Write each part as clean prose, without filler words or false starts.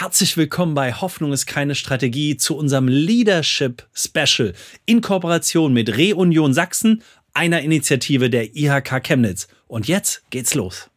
Herzlich willkommen bei Hoffnung ist keine Strategie zu unserem Leadership Special in Kooperation mit Reunion Sachsen, einer Initiative der IHK Chemnitz. Und jetzt geht's los.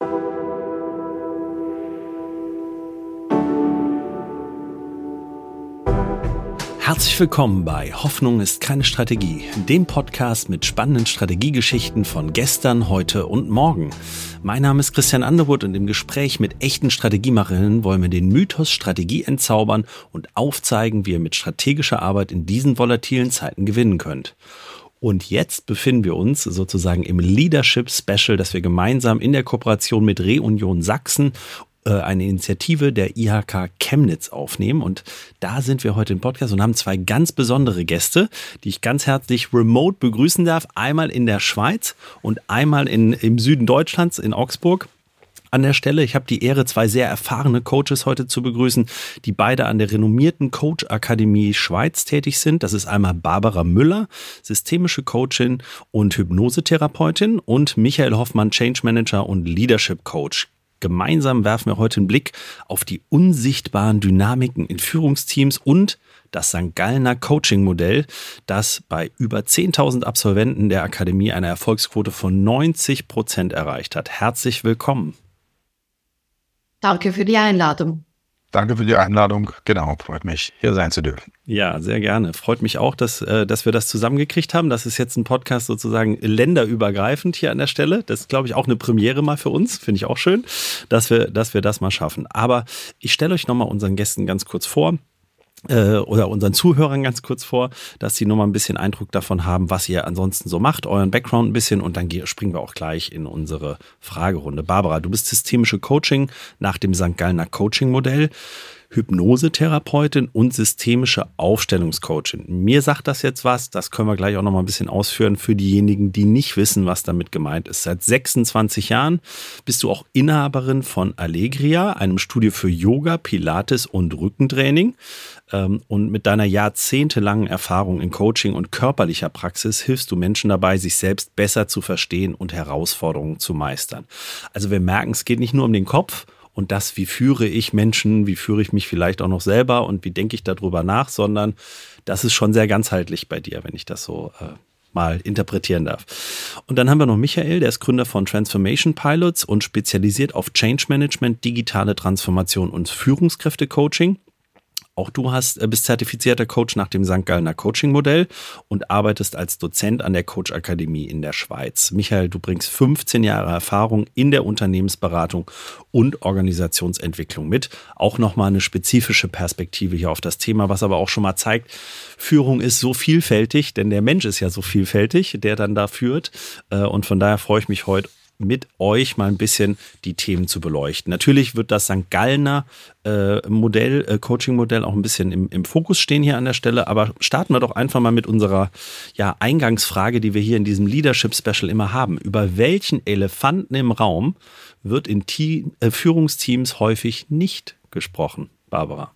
Herzlich willkommen bei Hoffnung ist keine Strategie, dem Podcast mit spannenden Strategiegeschichten von gestern, heute und morgen. Mein Name ist Christian Underwood und im Gespräch mit echten Strategiemacherinnen wollen wir den Mythos Strategie entzaubern und aufzeigen, wie ihr mit strategischer Arbeit in diesen volatilen Zeiten gewinnen könnt. Und jetzt befinden wir uns sozusagen im Leadership Special, das wir gemeinsam in der Kooperation mit Reunion Sachsen, eine Initiative der IHK Chemnitz aufnehmen. Und da sind wir heute im Podcast und haben zwei ganz besondere Gäste, die ich ganz herzlich remote begrüßen darf. Einmal in der Schweiz und einmal im Süden Deutschlands, in Augsburg. An der Stelle, ich habe die Ehre, zwei sehr erfahrene Coaches heute zu begrüßen, die beide an der renommierten Coach Akademie Schweiz tätig sind. Das ist einmal Barbara Müller, systemische Coachin und Hypnosetherapeutin, und Michael Hoffmann, Change Manager und Leadership Coach. Gemeinsam werfen wir heute einen Blick auf die unsichtbaren Dynamiken in Führungsteams und das St. Gallner Coaching-Modell, das bei über 10.000 Absolventen der Akademie eine Erfolgsquote von 90% erreicht hat. Herzlich willkommen. Danke für die Einladung. Danke für die Einladung. Genau, freut mich, hier sein zu dürfen. Ja, sehr gerne. Freut mich auch, dass wir das zusammengekriegt haben. Das ist jetzt ein Podcast sozusagen länderübergreifend hier an der Stelle. Das ist, glaube ich, auch eine Premiere mal für uns. Finde ich auch schön, dass wir das mal schaffen. Aber ich stelle euch nochmal unseren Gästen ganz kurz vor. Oder unseren Zuhörern ganz kurz vor, dass sie nochmal ein bisschen Eindruck davon haben, was ihr ansonsten so macht, euren Background ein bisschen, und dann springen wir auch gleich in unsere Fragerunde. Barbara, du bist systemische Coaching nach dem St. Gallner Coaching-Modell, Hypnosetherapeutin und systemische Aufstellungscoachin. Mir sagt das jetzt was, das können wir gleich auch nochmal ein bisschen ausführen für diejenigen, die nicht wissen, was damit gemeint ist. Seit 26 Jahren bist du auch Inhaberin von Allegria, einem Studio für Yoga, Pilates und Rückentraining. Und mit deiner jahrzehntelangen Erfahrung in Coaching und körperlicher Praxis hilfst du Menschen dabei, sich selbst besser zu verstehen und Herausforderungen zu meistern. Also wir merken, es geht nicht nur um den Kopf und das, wie führe ich Menschen, wie führe ich mich vielleicht auch noch selber und wie denke ich darüber nach, sondern das ist schon sehr ganzheitlich bei dir, wenn ich das so mal interpretieren darf. Und dann haben wir noch Michael, der ist Gründer von Transformation Pilots und spezialisiert auf Change Management, digitale Transformation und Führungskräftecoaching. Auch du bist zertifizierter Coach nach dem St. Gallner Coaching-Modell und arbeitest als Dozent an der Coach Akademie in der Schweiz. Michael, du bringst 15 Jahre Erfahrung in der Unternehmensberatung und Organisationsentwicklung mit. Auch nochmal eine spezifische Perspektive hier auf das Thema, was aber auch schon mal zeigt, Führung ist so vielfältig, denn der Mensch ist ja so vielfältig, der dann da führt. Und von daher freue ich mich heute, mit euch mal ein bisschen die Themen zu beleuchten. Natürlich wird das St. Gallner Coaching-Modell auch ein bisschen im Fokus stehen hier an der Stelle, aber starten wir doch einfach mal mit unserer Eingangsfrage, die wir hier in diesem Leadership-Special immer haben. Über welchen Elefanten im Raum wird in Führungsteams häufig nicht gesprochen, Barbara?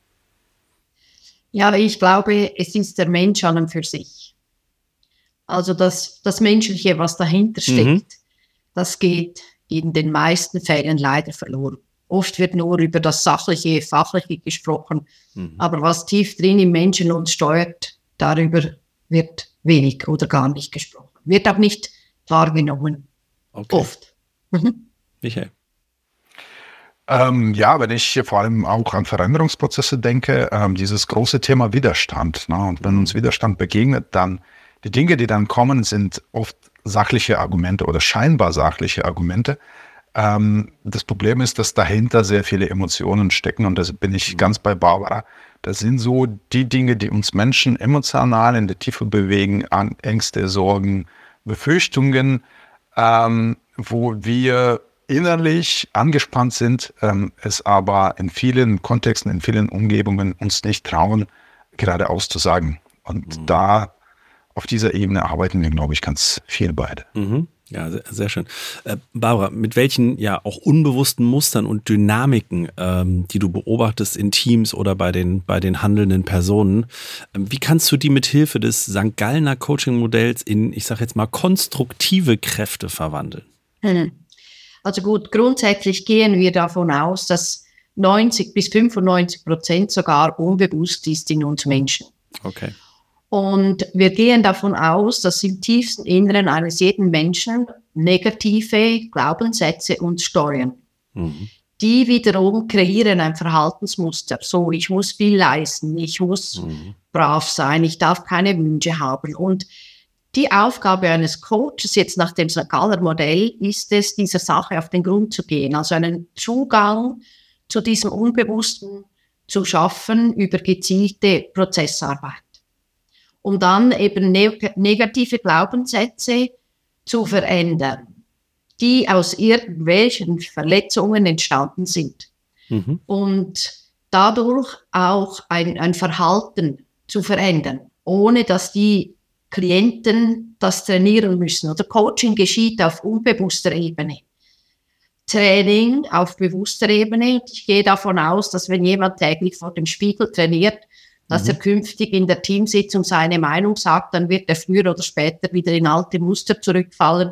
Ja, ich glaube, es ist der Mensch an und für sich. Also das Menschliche, was dahinter steckt, das geht in den meisten Fällen leider verloren. Oft wird nur über das Sachliche, Fachliche gesprochen. Aber was tief drin im Menschen uns steuert, darüber wird wenig oder gar nicht gesprochen. Wird auch nicht wahrgenommen. Okay. Oft. Michael? Wenn ich vor allem auch an Veränderungsprozesse denke, dieses große Thema Widerstand. Ne? Und wenn uns Widerstand begegnet, dann die Dinge, die dann kommen, sind oft sachliche Argumente oder scheinbar sachliche Argumente. Das Problem ist, dass dahinter sehr viele Emotionen stecken, und da bin ich ganz bei Barbara. Das sind so die Dinge, die uns Menschen emotional in der Tiefe bewegen, Ängste, Sorgen, Befürchtungen, wo wir innerlich angespannt sind, es aber in vielen Kontexten, in vielen Umgebungen uns nicht trauen, gerade auszusagen. Und da auf dieser Ebene arbeiten wir, glaube ich, ganz viel beide. Ja, sehr, sehr schön. Barbara, mit welchen auch unbewussten Mustern und Dynamiken, die du beobachtest in Teams oder bei den handelnden Personen, wie kannst du die mit Hilfe des St. Gallner Coaching-Modells in, ich sage jetzt mal, konstruktive Kräfte verwandeln? Also gut, grundsätzlich gehen wir davon aus, dass 90-95% sogar unbewusst ist in uns Menschen. Okay. Und wir gehen davon aus, dass im tiefsten Inneren eines jeden Menschen negative Glaubenssätze uns steuern. Die wiederum kreieren ein Verhaltensmuster. So, ich muss viel leisten, ich muss brav sein, ich darf keine Wünsche haben. Und die Aufgabe eines Coaches jetzt nach dem St. Galler Modell ist es, dieser Sache auf den Grund zu gehen, also einen Zugang zu diesem Unbewussten zu schaffen über gezielte Prozessarbeit. Um dann eben negative Glaubenssätze zu verändern, die aus irgendwelchen Verletzungen entstanden sind. Und dadurch auch ein Verhalten zu verändern, ohne dass die Klienten das trainieren müssen. Oder Coaching geschieht auf unbewusster Ebene. Training auf bewusster Ebene. Ich gehe davon aus, dass wenn jemand täglich vor dem Spiegel trainiert, dass er künftig in der Teamsitzung seine Meinung sagt, dann wird er früher oder später wieder in alte Muster zurückfallen,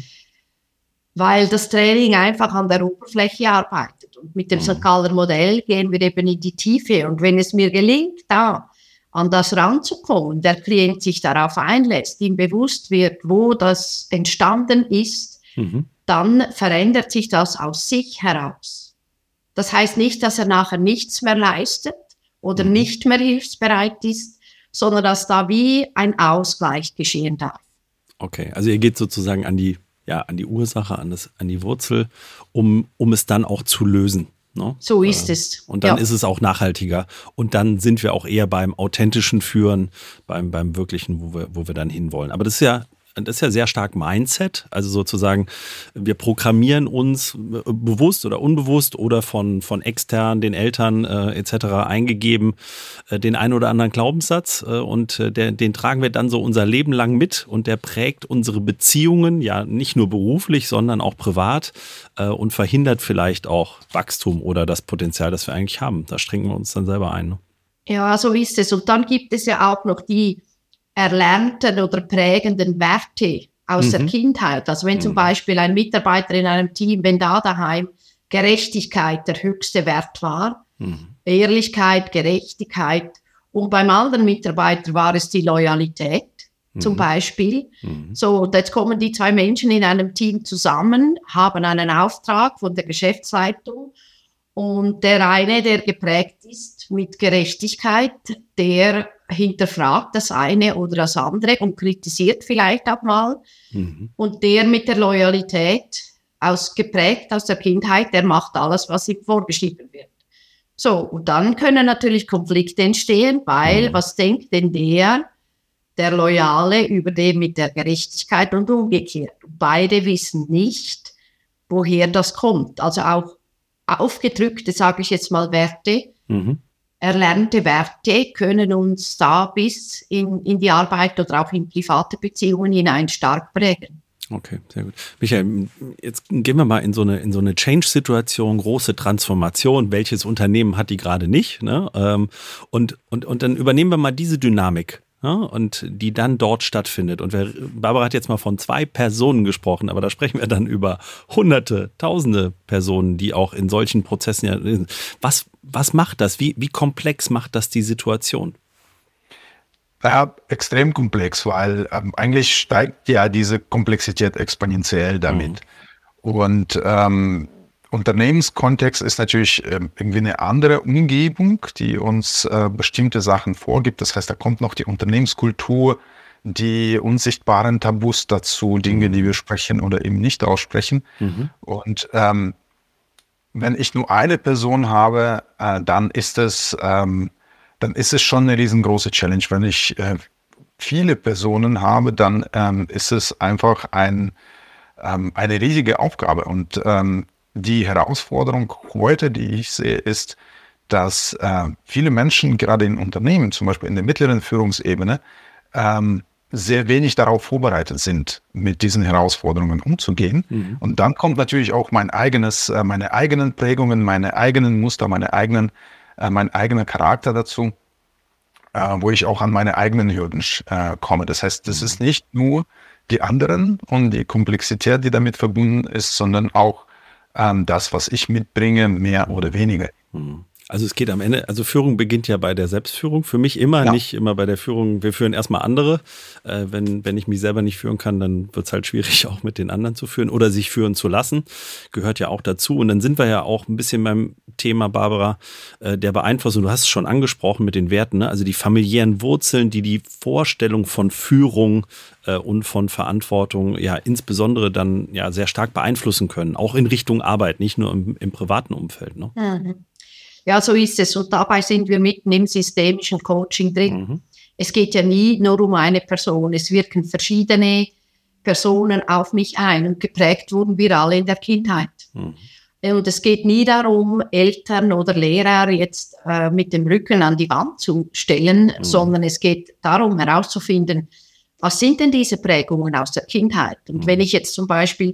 weil das Training einfach an der Oberfläche arbeitet. Und mit dem St. Galler Modell gehen wir eben in die Tiefe. Und wenn es mir gelingt, da an das ranzukommen, der Klient sich darauf einlässt, ihm bewusst wird, wo das entstanden ist, dann verändert sich das aus sich heraus. Das heißt nicht, dass er nachher nichts mehr leistet oder nicht mehr hilfsbereit ist, sondern dass da wie ein Ausgleich geschehen darf. Okay, also ihr geht sozusagen an die Ursache, an die Wurzel, um es dann auch zu lösen. No? So ist es. Und dann ist es auch nachhaltiger. Und dann sind wir auch eher beim authentischen Führen, beim wirklichen, wo wir dann hinwollen. Aber das ist ja sehr stark Mindset. Also sozusagen, wir programmieren uns bewusst oder unbewusst oder von extern, den Eltern etc. eingegeben, den einen oder anderen Glaubenssatz. Und den tragen wir dann so unser Leben lang mit. Und der prägt unsere Beziehungen, ja nicht nur beruflich, sondern auch privat und verhindert vielleicht auch Wachstum oder das Potenzial, das wir eigentlich haben. Da strengen wir uns dann selber ein. Ne? Ja, so ist es. Und dann gibt es ja auch noch die erlernten oder prägenden Werte aus der Kindheit. Also wenn zum Beispiel ein Mitarbeiter in einem Team, wenn da daheim Gerechtigkeit der höchste Wert war, Ehrlichkeit, Gerechtigkeit, und beim anderen Mitarbeiter war es die Loyalität zum Beispiel. So, und jetzt kommen die zwei Menschen in einem Team zusammen, haben einen Auftrag von der Geschäftsleitung, und der eine, der geprägt ist mit Gerechtigkeit, der hinterfragt das eine oder das andere und kritisiert vielleicht auch mal. Und der mit der Loyalität, geprägt aus der Kindheit, der macht alles, was ihm vorgeschrieben wird. So, und dann können natürlich Konflikte entstehen, weil was denkt denn der Loyale über den mit der Gerechtigkeit und umgekehrt? Und beide wissen nicht, woher das kommt. Also auch aufgedrückte, sage ich jetzt mal, Werte, erlernte Werte können uns da bis in die Arbeit oder auch in private Beziehungen hinein stark prägen. Okay, sehr gut. Michael, jetzt gehen wir mal in so eine Change-Situation, große Transformation. Welches Unternehmen hat die gerade nicht? Ne? Und dann übernehmen wir mal diese Dynamik. Ja, und die dann dort stattfindet. Und Barbara hat jetzt mal von 2 Personen gesprochen, aber da sprechen wir dann über Hunderte, Tausende Personen, die auch in solchen Prozessen ja sind. Was macht das? Wie komplex macht das die Situation? Ja, extrem komplex, weil eigentlich steigt ja diese Komplexität exponentiell damit. Und Unternehmenskontext ist natürlich irgendwie eine andere Umgebung, die uns bestimmte Sachen vorgibt. Das heißt, da kommt noch die Unternehmenskultur, die unsichtbaren Tabus dazu, Dinge, die wir sprechen oder eben nicht aussprechen. Und wenn ich nur eine Person habe, dann ist es schon eine riesengroße Challenge. Wenn ich viele Personen habe, dann ist es einfach eine riesige Aufgabe. Und die Herausforderung heute, die ich sehe, ist, dass viele Menschen, gerade in Unternehmen, zum Beispiel in der mittleren Führungsebene, sehr wenig darauf vorbereitet sind, mit diesen Herausforderungen umzugehen. Und dann kommt natürlich auch meine eigenen Prägungen, meine eigenen Muster, mein eigener Charakter dazu, wo ich auch an meine eigenen Hürden komme. Das heißt, das ist nicht nur die anderen und die Komplexität, die damit verbunden ist, sondern auch das, was ich mitbringe, mehr oder weniger Also es geht am Ende, also Führung beginnt ja bei der Selbstführung. Für mich immer, nicht immer bei der Führung. Wir führen erstmal andere. Wenn ich mich selber nicht führen kann, dann wird es halt schwierig, auch mit den anderen zu führen oder sich führen zu lassen. Gehört ja auch dazu. Und dann sind wir ja auch ein bisschen beim Thema, Barbara, der Beeinflussung. Du hast es schon angesprochen mit den Werten, ne? Also die familiären Wurzeln, die Vorstellung von Führung und von Verantwortung ja insbesondere dann ja sehr stark beeinflussen können. Auch in Richtung Arbeit, nicht nur im privaten Umfeld, ne? Mhm. Ja, so ist es. Und dabei sind wir mitten im systemischen Coaching drin. Es geht ja nie nur um eine Person. Es wirken verschiedene Personen auf mich ein. Und geprägt wurden wir alle in der Kindheit. Und es geht nie darum, Eltern oder Lehrer jetzt mit dem Rücken an die Wand zu stellen, sondern es geht darum, herauszufinden, was sind denn diese Prägungen aus der Kindheit? Und wenn ich jetzt zum Beispiel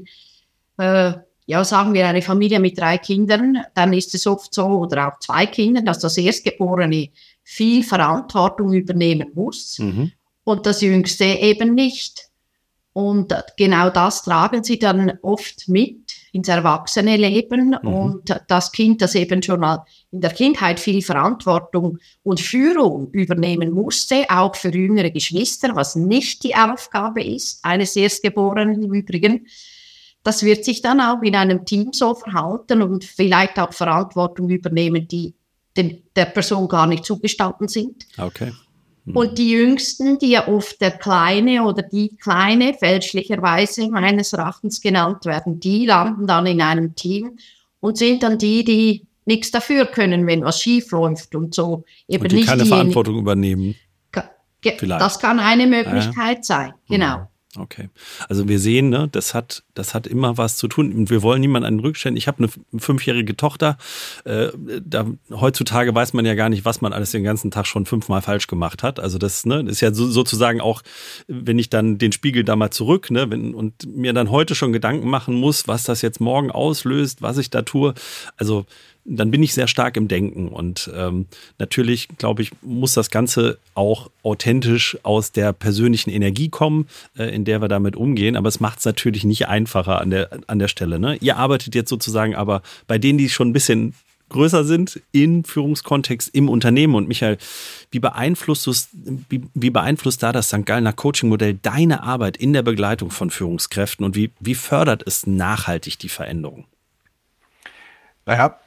sagen wir eine Familie mit 3 Kindern, dann ist es oft so, oder auch 2 Kinder, dass das Erstgeborene viel Verantwortung übernehmen muss und das Jüngste eben nicht. Und genau das tragen sie dann oft mit ins Erwachsene-Leben und das Kind, das eben schon mal in der Kindheit viel Verantwortung und Führung übernehmen musste, auch für jüngere Geschwister, was nicht die Aufgabe ist, eines Erstgeborenen im Übrigen. Das wird sich dann auch in einem Team so verhalten und vielleicht auch Verantwortung übernehmen, die der Person gar nicht zugestanden sind. Okay. Und die Jüngsten, die ja oft der Kleine oder die Kleine fälschlicherweise meines Erachtens genannt werden, die landen dann in einem Team und sind dann die nichts dafür können, wenn was schief läuft und so. Eben und die nicht keine Verantwortung übernehmen. Vielleicht. Das kann eine Möglichkeit sein, genau. Okay. Also wir sehen, ne, das hat immer was zu tun. Und wir wollen niemanden an den Rücken stellen. Ich habe eine 5-jährige Tochter. Heutzutage weiß man ja gar nicht, was man alles den ganzen Tag schon 5-mal falsch gemacht hat. Also das ist ja sozusagen auch, wenn ich dann den Spiegel da mal zurück, ne, und mir dann heute schon Gedanken machen muss, was das jetzt morgen auslöst, was ich da tue. Also dann bin ich sehr stark im Denken und natürlich, glaube ich, muss das Ganze auch authentisch aus der persönlichen Energie kommen, in der wir damit umgehen, aber es macht es natürlich nicht einfacher an der Stelle. Ne? Ihr arbeitet jetzt sozusagen aber bei denen, die schon ein bisschen größer sind, im Führungskontext, im Unternehmen. Und Michael, wie beeinflusst da das St. Gallner Coaching-Modell deine Arbeit in der Begleitung von Führungskräften und wie fördert es nachhaltig die Veränderung? Naja,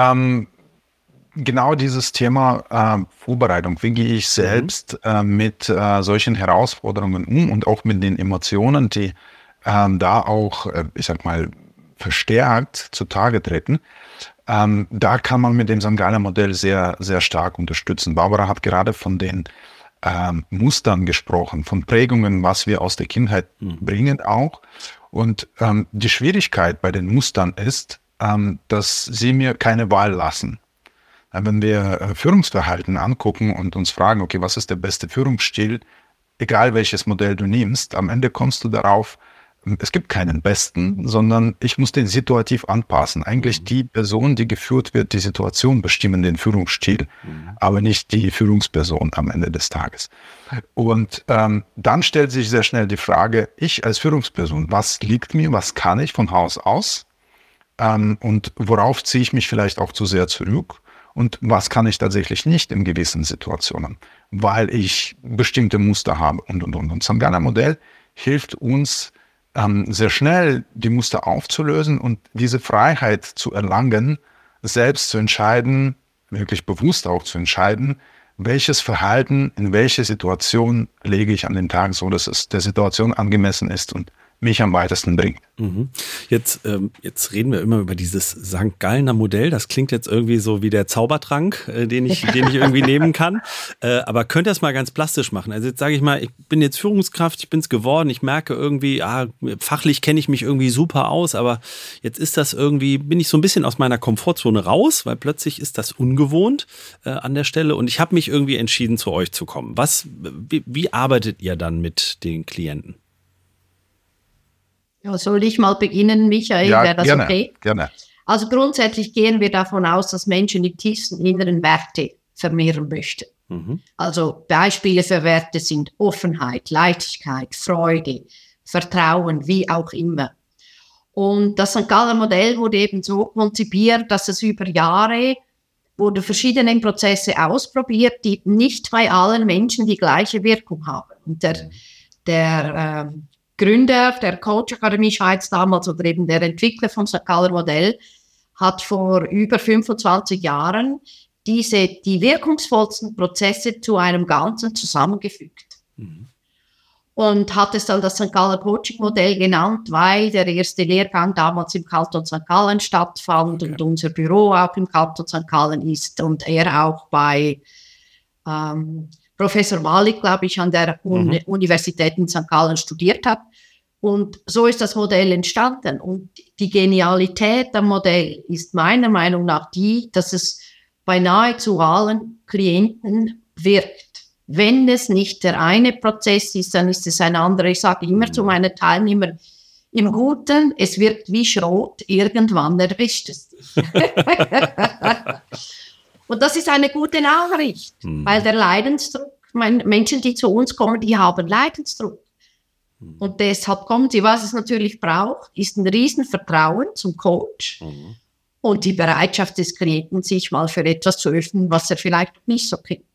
genau dieses Thema Vorbereitung. Wie gehe ich selbst mit solchen Herausforderungen um und auch mit den Emotionen, die da auch, ich sag mal, verstärkt zutage treten. Da kann man mit dem St. Gallner Modell sehr, sehr stark unterstützen. Barbara hat gerade von den Mustern gesprochen, von Prägungen, was wir aus der Kindheit bringen auch. Und die Schwierigkeit bei den Mustern ist, dass sie mir keine Wahl lassen. Wenn wir Führungsverhalten angucken und uns fragen, okay, was ist der beste Führungsstil, egal welches Modell du nimmst, am Ende kommst du darauf, es gibt keinen besten, sondern ich muss den situativ anpassen. Eigentlich die Person, die geführt wird, die Situation bestimmen den Führungsstil, aber nicht die Führungsperson am Ende des Tages. Und dann stellt sich sehr schnell die Frage, ich als Führungsperson, was liegt mir, was kann ich von Haus aus? Und worauf ziehe ich mich vielleicht auch zu sehr zurück und was kann ich tatsächlich nicht in gewissen Situationen, weil ich bestimmte Muster habe und. Und St. Gallner Modell hilft uns sehr schnell die Muster aufzulösen und diese Freiheit zu erlangen, selbst zu entscheiden, wirklich bewusst auch zu entscheiden, welches Verhalten in welche Situation lege ich an den Tag, so dass es der Situation angemessen ist und mich am weitesten bringt. Jetzt reden wir immer über dieses St. Gallner Modell. Das klingt jetzt irgendwie so wie der Zaubertrank, den ich irgendwie nehmen kann. Aber könnt ihr das mal ganz plastisch machen? Also jetzt sage ich mal, ich bin jetzt Führungskraft, ich bin es geworden, ich merke irgendwie, fachlich kenne ich mich irgendwie super aus, aber jetzt ist das irgendwie, bin ich so ein bisschen aus meiner Komfortzone raus, weil plötzlich ist das ungewohnt an der Stelle und ich habe mich irgendwie entschieden, zu euch zu kommen. Wie arbeitet ihr dann mit den Klienten? Ja, soll ich mal beginnen, Michael? Ja, wäre das gerne, okay? Gerne. Also grundsätzlich gehen wir davon aus, dass Menschen die tiefsten inneren Werte vermehren möchten. Also Beispiele für Werte sind Offenheit, Leichtigkeit, Freude, Vertrauen, wie auch immer. Und das St. Gallner Modell wurde eben so konzipiert, dass es über Jahre wurden verschiedene Prozesse ausprobiert, die nicht bei allen Menschen die gleiche Wirkung haben. Und der Gründer der Coach Akademie Schweiz damals oder eben der Entwickler vom St. Galler Modell hat vor über 25 Jahren die wirkungsvollsten Prozesse zu einem Ganzen zusammengefügt. Und hat es dann das St. Galler Coaching Modell genannt, weil der erste Lehrgang damals im Kanton St. Gallen stattfand und unser Büro auch im Kanton St. Gallen ist und er auch bei Professor Malik, glaube ich, an der Universität in St. Gallen studiert hat. Und so ist das Modell entstanden. Und die Genialität am Modell ist meiner Meinung nach die, dass es bei nahezu allen Klienten wirkt. Wenn es nicht der eine Prozess ist, dann ist es ein anderer. Ich sage immer zu meinen Teilnehmern, im Guten, es wirkt wie Schrot, irgendwann erwischt es dich. Und das ist eine gute Nachricht, weil der Leidensdruck, Menschen, die zu uns kommen, die haben Leidensdruck. Und deshalb kommen sie, was es natürlich braucht, ist ein Riesenvertrauen zum Coach und die Bereitschaft des Klienten, sich mal für etwas zu öffnen, was er vielleicht nicht so kennt.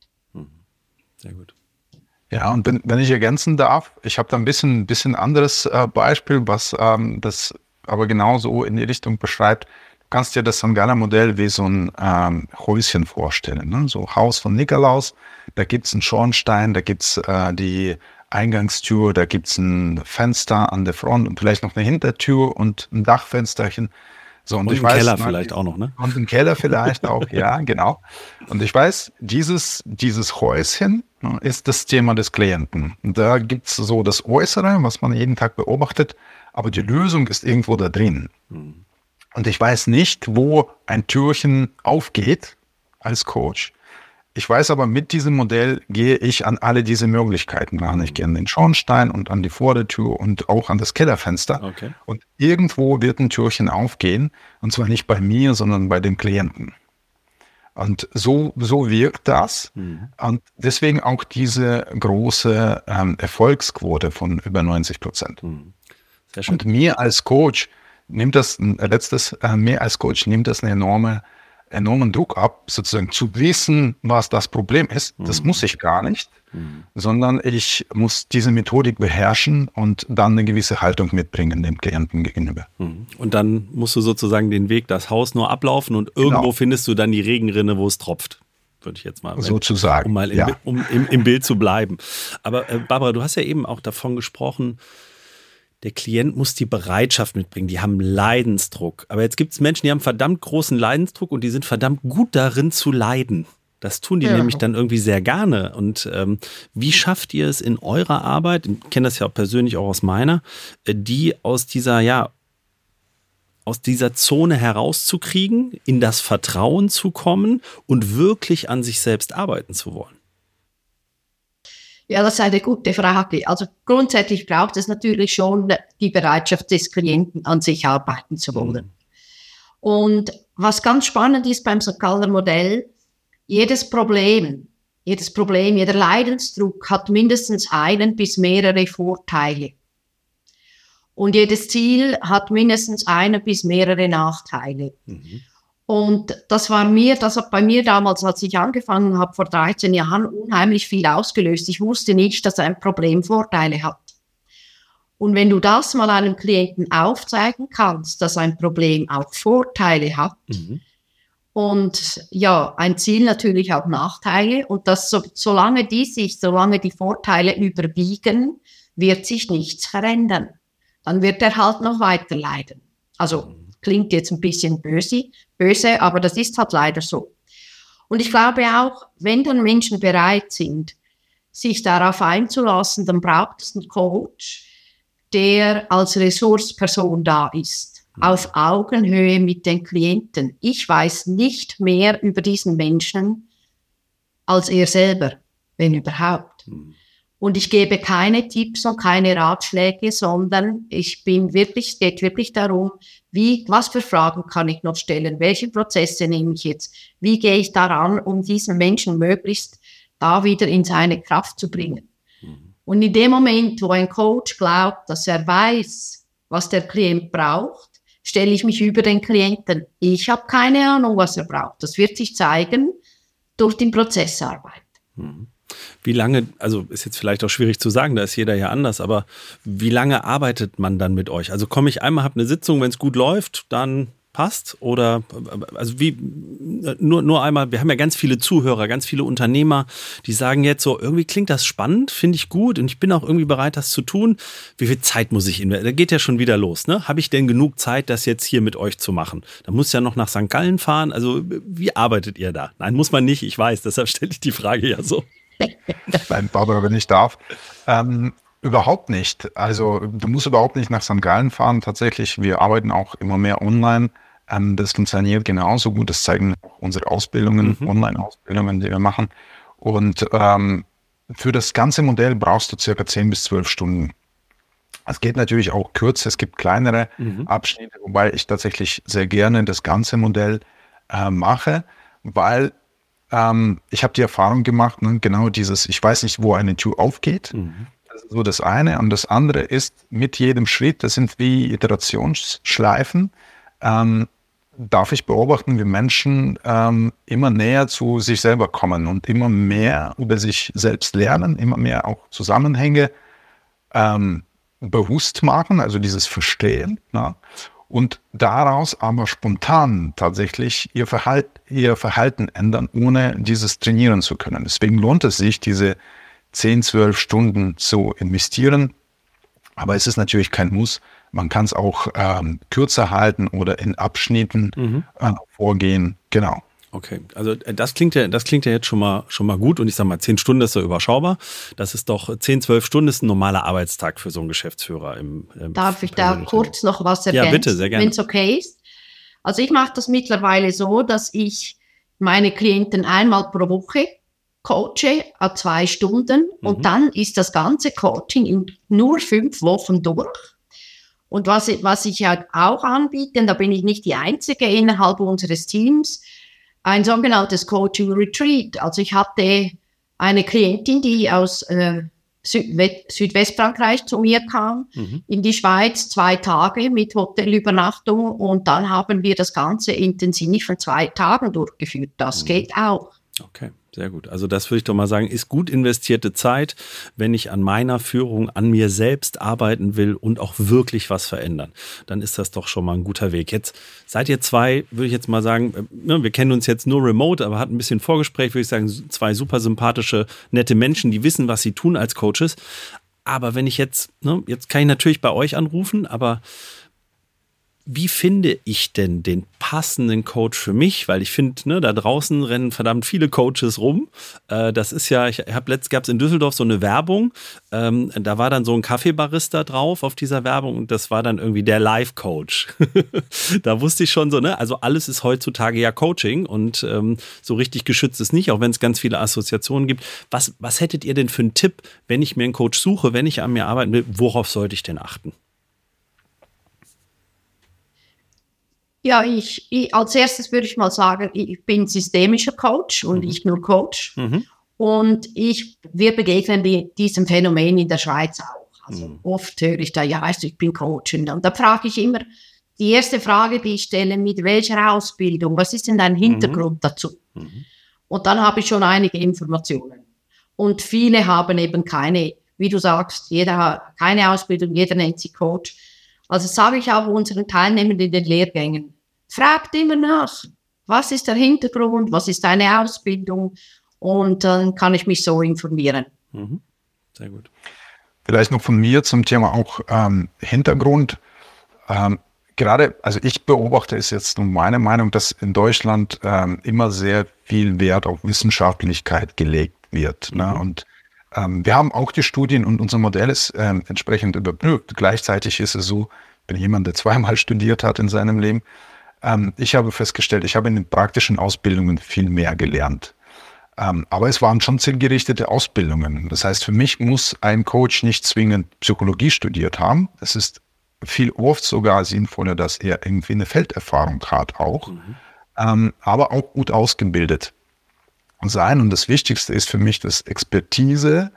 Sehr gut. Ja, und wenn ich ergänzen darf, ich habe da ein bisschen anderes Beispiel, was das aber genauso in die Richtung beschreibt. Du kannst dir das St. Galler Modell wie so ein Häuschen vorstellen, ne? So Haus von Nikolaus, da gibt's einen Schornstein, da gibt's die Eingangstür, da gibt's ein Fenster an der Front und vielleicht noch eine Hintertür und ein Dachfensterchen. So, und ich weiß, Keller vielleicht auch noch, ne? Und ein Keller vielleicht auch, ja, genau. Und ich weiß, dieses Häuschen ist das Thema des Klienten. Und da gibt's so das Äußere, was man jeden Tag beobachtet, aber die Lösung ist irgendwo da drin. Und ich weiß nicht, wo ein Türchen aufgeht als Coach. Ich weiß aber, mit diesem Modell gehe ich an alle diese Möglichkeiten ran. Ich gehe an den Schornstein und an die Vordertür und auch an das Kellerfenster. Okay. Und irgendwo wird ein Türchen aufgehen. Und zwar nicht bei mir, sondern bei dem Klienten. Und so wirkt das. Und deswegen auch diese große Erfolgsquote von über 90%. Sehr schön. Und mir als Coach nimmt das, mir als Coach nimmt das einen enormen Druck ab, sozusagen zu wissen, was das Problem ist. Das muss ich gar nicht, sondern ich muss diese Methodik beherrschen und dann eine gewisse Haltung mitbringen dem Klienten gegenüber. Und dann musst du sozusagen den Weg, das Haus nur ablaufen und irgendwo findest du dann die Regenrinne, wo es tropft. Würde ich jetzt mal, sozusagen, um mal im Bild zu bleiben. Aber Barbara, du hast ja eben auch davon gesprochen, der Klient muss die Bereitschaft mitbringen, die haben Leidensdruck. Aber jetzt gibt es Menschen, die haben verdammt großen Leidensdruck und die sind verdammt gut darin zu leiden. Das tun die nämlich dann irgendwie sehr gerne. Und wie schafft ihr es in eurer Arbeit, ich kenne das ja auch persönlich auch aus meiner, die aus dieser Zone herauszukriegen, in das Vertrauen zu kommen und wirklich an sich selbst arbeiten zu wollen? Ja, das ist eine gute Frage. Also grundsätzlich braucht es natürlich schon die Bereitschaft des Klienten, an sich arbeiten zu wollen. Und was ganz spannend ist beim St. Galler Modell, jeder Leidensdruck hat mindestens einen bis mehrere Vorteile. Und jedes Ziel hat mindestens eine bis mehrere Nachteile. Und das hat bei mir damals, als ich angefangen habe, vor 13 Jahren, unheimlich viel ausgelöst. Ich wusste nicht, dass ein Problem Vorteile hat. Und wenn du das mal einem Klienten aufzeigen kannst, dass ein Problem auch Vorteile hat, und ja, ein Ziel natürlich auch Nachteile, und dass solange die Vorteile überwiegen, wird sich nichts verändern. Dann wird er halt noch weiter leiden. Also, klingt jetzt ein bisschen böse, aber das ist halt leider so. Und ich glaube auch, wenn dann Menschen bereit sind, sich darauf einzulassen, dann braucht es einen Coach, der als Ressourceperson da ist, auf Augenhöhe mit den Klienten. Ich weiß nicht mehr über diesen Menschen als er selber, wenn überhaupt. Und ich gebe keine Tipps und keine Ratschläge, sondern es geht wirklich darum, was für Fragen kann ich noch stellen, welche Prozesse nehme ich jetzt, wie gehe ich daran, um diesen Menschen möglichst da wieder in seine Kraft zu bringen. Und in dem Moment, wo ein Coach glaubt, dass er weiß, was der Klient braucht, stelle ich mich über den Klienten. Ich habe keine Ahnung, was er braucht. Das wird sich zeigen durch die Prozessarbeit. Wie lange, also ist jetzt vielleicht auch schwierig zu sagen, da ist jeder ja anders, aber wie lange arbeitet man dann mit euch? Also komme ich einmal, habe eine Sitzung, wenn es gut läuft, dann passt? Oder, also wie, nur einmal, wir haben ja ganz viele Zuhörer, ganz viele Unternehmer, die sagen jetzt so, irgendwie klingt das spannend, finde ich gut und ich bin auch irgendwie bereit, das zu tun. Wie viel Zeit muss ich investieren? Da geht ja schon wieder los, ne? Habe ich denn genug Zeit, das jetzt hier mit euch zu machen? Da muss ja noch nach St. Gallen fahren. Also wie arbeitet ihr da? Nein, muss man nicht, ich weiß, deshalb stelle ich die Frage ja so. Nein, Barbara, wenn ich darf. Überhaupt nicht. Also du musst überhaupt nicht nach St. Gallen fahren. Tatsächlich, wir arbeiten auch immer mehr online. Das funktioniert genauso gut. Das zeigen auch unsere Ausbildungen, Online-Ausbildungen, die wir machen. Und für das ganze Modell brauchst du circa 10 bis 12 Stunden. Es geht natürlich auch kürzer. Es gibt kleinere Abschnitte, wobei ich tatsächlich sehr gerne das ganze Modell mache, weil ich habe die Erfahrung gemacht, ne, genau dieses, ich weiß nicht, wo eine Tür aufgeht. Das ist so das eine. Und das andere ist, mit jedem Schritt, das sind wie Iterationsschleifen, darf ich beobachten, wie Menschen immer näher zu sich selber kommen und immer mehr über sich selbst lernen, immer mehr auch Zusammenhänge bewusst machen, also dieses Verstehen. Na? Und daraus aber spontan tatsächlich ihr Verhalten ändern, ohne dieses trainieren zu können. Deswegen lohnt es sich, diese 10, 12 Stunden zu investieren. Aber es ist natürlich kein Muss. Man kann es auch kürzer halten oder in Abschnitten vorgehen. Genau. Okay, also das klingt ja jetzt schon mal gut und ich sag mal, 10 Stunden ist so überschaubar. Das ist doch 10, 12 Stunden ist ein normaler Arbeitstag für so einen Geschäftsführer. Darf ich da kurz noch was ergänzen? Ja, bitte, sehr gerne. Wenn es okay ist. Also ich mache das mittlerweile so, dass ich meine Klienten einmal pro Woche coache, 2 Stunden und dann ist das ganze Coaching in nur 5 Wochen durch. Und was ich halt auch anbiete, und da bin ich nicht die Einzige innerhalb unseres Teams, ein sogenanntes Coaching Retreat. Also ich hatte eine Klientin, die aus Südwestfrankreich zu mir kam, in die Schweiz, 2 Tage mit Hotelübernachtung und dann haben wir das Ganze intensiv in 2 Tagen durchgeführt. Das geht auch. Okay, sehr gut. Also das würde ich doch mal sagen, ist gut investierte Zeit, wenn ich an meiner Führung, an mir selbst arbeiten will und auch wirklich was verändern. Dann ist das doch schon mal ein guter Weg. Jetzt seid ihr 2, würde ich jetzt mal sagen, wir kennen uns jetzt nur remote, aber hatten ein bisschen Vorgespräch, würde ich sagen, 2 super sympathische, nette Menschen, die wissen, was sie tun als Coaches. Aber wenn ich jetzt kann ich natürlich bei euch anrufen, aber wie finde ich denn den passenden Coach für mich? Weil ich finde, da draußen rennen verdammt viele Coaches rum. Das ist ja, gab es in Düsseldorf so eine Werbung. Da war dann so ein Kaffeebarista drauf auf dieser Werbung und das war dann irgendwie der Life-Coach. Da wusste ich schon so, also alles ist heutzutage ja Coaching und so richtig geschützt ist nicht, auch wenn es ganz viele Assoziationen gibt. Was hättet ihr denn für einen Tipp, wenn ich mir einen Coach suche, wenn ich an mir arbeiten will? Worauf sollte ich denn achten? Ja, ich als erstes würde ich mal sagen, ich bin systemischer Coach und nicht nur Coach. Und wir begegnen diesem Phänomen in der Schweiz auch. Also oft höre ich da, ich bin Coach. Und da frage ich immer, die erste Frage, die ich stelle, mit welcher Ausbildung, was ist denn dein Hintergrund dazu? Und dann habe ich schon einige Informationen. Und viele haben eben keine, wie du sagst, jeder hat keine Ausbildung, jeder nennt sich Coach. Also sage ich auch unseren Teilnehmern in den Lehrgängen, fragt immer nach, was ist der Hintergrund, was ist deine Ausbildung und dann kann ich mich so informieren. Sehr gut. Vielleicht noch von mir zum Thema auch Hintergrund. Gerade, also ich beobachte es jetzt nur meine Meinung, dass in Deutschland immer sehr viel Wert auf Wissenschaftlichkeit gelegt wird. Ne? Und wir haben auch die Studien und unser Modell ist entsprechend überprüft. Gleichzeitig ist es so, ich bin jemand, der 2-mal studiert hat in seinem Leben. Ich habe festgestellt, ich habe in den praktischen Ausbildungen viel mehr gelernt. Aber es waren schon zielgerichtete Ausbildungen. Das heißt, für mich muss ein Coach nicht zwingend Psychologie studiert haben. Es ist viel oft sogar sinnvoller, dass er irgendwie eine Felderfahrung hat auch, aber auch gut ausgebildet sein. Und das Wichtigste ist für mich, dass Expertise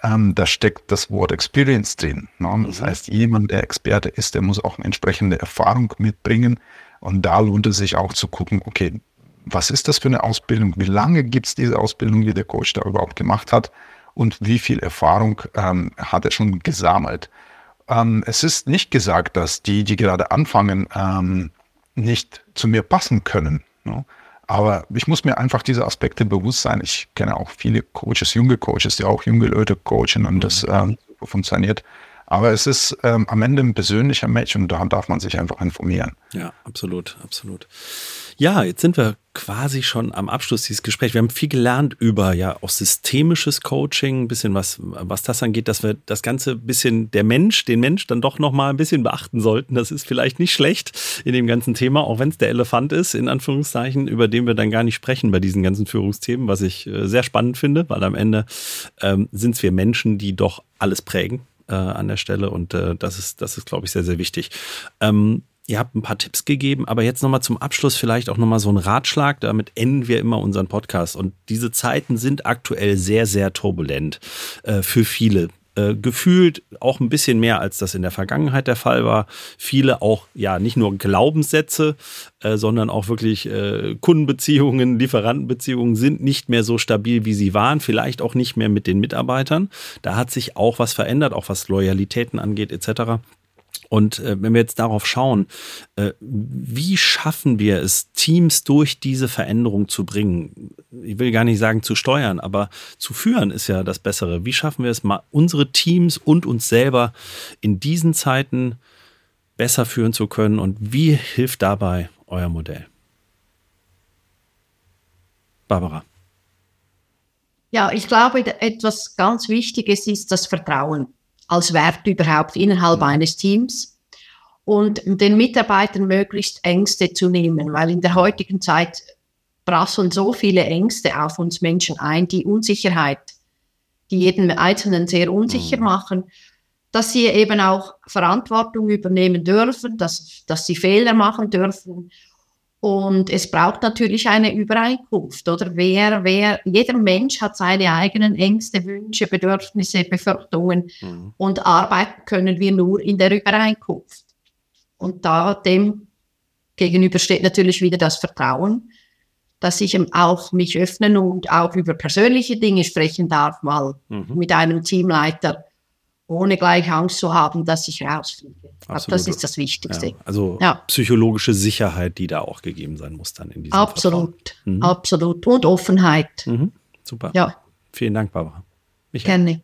da steckt das Wort Experience drin. Ne? Das heißt, jemand, der Experte ist, der muss auch eine entsprechende Erfahrung mitbringen. Und da lohnt es sich auch zu gucken, okay, was ist das für eine Ausbildung? Wie lange gibt es diese Ausbildung, die der Coach da überhaupt gemacht hat? Und wie viel Erfahrung hat er schon gesammelt? Es ist nicht gesagt, dass die gerade anfangen, nicht zu mir passen können. Ne? Aber ich muss mir einfach diese Aspekte bewusst sein. Ich kenne auch viele Coaches, junge Coaches, die auch junge Leute coachen und das funktioniert. Aber es ist am Ende ein persönlicher Match und da darf man sich einfach informieren. Ja, absolut, absolut. Ja, jetzt sind wir quasi schon am Abschluss dieses Gesprächs. Wir haben viel gelernt über auch systemisches Coaching, ein bisschen was das angeht, dass wir das Ganze ein bisschen den Mensch dann doch nochmal ein bisschen beachten sollten. Das ist vielleicht nicht schlecht in dem ganzen Thema, auch wenn es der Elefant ist, in Anführungszeichen, über den wir dann gar nicht sprechen bei diesen ganzen Führungsthemen, was ich sehr spannend finde, weil am Ende sind es wir Menschen, die doch alles prägen an der Stelle und das ist, glaube ich, sehr, sehr wichtig. Ihr habt ein paar Tipps gegeben, aber jetzt nochmal zum Abschluss vielleicht auch nochmal so ein Ratschlag. Damit enden wir immer unseren Podcast. Und diese Zeiten sind aktuell sehr, sehr turbulent für viele. Gefühlt auch ein bisschen mehr, als das in der Vergangenheit der Fall war. Viele auch, nicht nur Glaubenssätze, sondern auch wirklich Kundenbeziehungen, Lieferantenbeziehungen sind nicht mehr so stabil, wie sie waren. Vielleicht auch nicht mehr mit den Mitarbeitern. Da hat sich auch was verändert, auch was Loyalitäten angeht etc. Und wenn wir jetzt darauf schauen, wie schaffen wir es, Teams durch diese Veränderung zu bringen? Ich will gar nicht sagen zu steuern, aber zu führen ist ja das Bessere. Wie schaffen wir es mal, unsere Teams und uns selber in diesen Zeiten besser führen zu können? Und wie hilft dabei euer Modell? Barbara. Ja, ich glaube, etwas ganz Wichtiges ist das Vertrauen als Wert überhaupt innerhalb eines Teams und den Mitarbeitern möglichst Ängste zu nehmen, weil in der heutigen Zeit prasseln so viele Ängste auf uns Menschen ein, die Unsicherheit, die jeden Einzelnen sehr unsicher machen, dass sie eben auch Verantwortung übernehmen dürfen, dass sie Fehler machen dürfen. Und es braucht natürlich eine Übereinkunft, oder? Jeder Mensch hat seine eigenen Ängste, Wünsche, Bedürfnisse, Befürchtungen und arbeiten können wir nur in der Übereinkunft. Und dem gegenüber steht natürlich wieder das Vertrauen, dass ich auch mich öffnen und auch über persönliche Dinge sprechen darf, mal mit einem Teamleiter, ohne gleich Angst zu haben, dass ich rausfliege. Das ist das Wichtigste. Ja, also psychologische Sicherheit, die da auch gegeben sein muss dann in diesem Absolut, absolut. Und Offenheit. Super. Ja. Vielen Dank, Barbara. Gerne.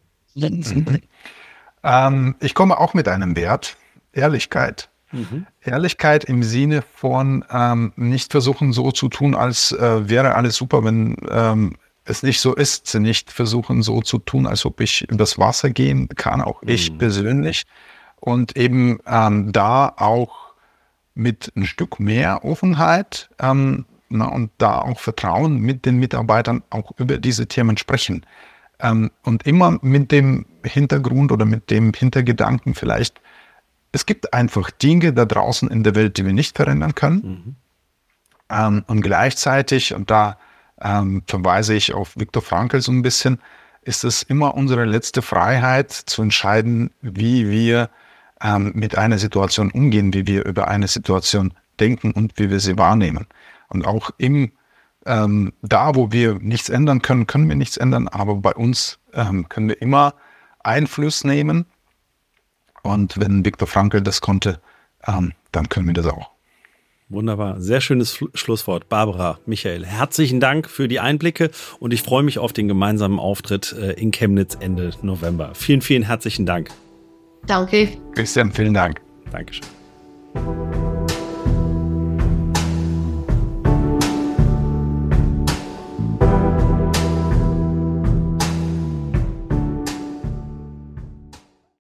Ich komme auch mit einem Wert, Ehrlichkeit. Ehrlichkeit im Sinne von nicht versuchen so zu tun, als wäre alles super, wenn es nicht so ist, nicht versuchen so zu tun, als ob ich übers Wasser gehen kann, auch ich persönlich. Und eben da auch mit ein Stück mehr Offenheit und da auch Vertrauen mit den Mitarbeitern auch über diese Themen sprechen. Und immer mit dem Hintergrund oder mit dem Hintergedanken vielleicht, es gibt einfach Dinge da draußen in der Welt, die wir nicht verändern können. Und gleichzeitig, und da verweise ich auf Viktor Frankl so ein bisschen, ist es immer unsere letzte Freiheit zu entscheiden, wie wir mit einer Situation umgehen, wie wir über eine Situation denken und wie wir sie wahrnehmen. Und auch da, wo wir nichts ändern können, können wir nichts ändern, aber bei uns können wir immer Einfluss nehmen. Und wenn Viktor Frankl das konnte, dann können wir das auch. Wunderbar, sehr schönes Schlusswort. Barbara, Michael, herzlichen Dank für die Einblicke und ich freue mich auf den gemeinsamen Auftritt in Chemnitz Ende November. Vielen, vielen herzlichen Dank. Danke. Christian, vielen Dank. Dankeschön.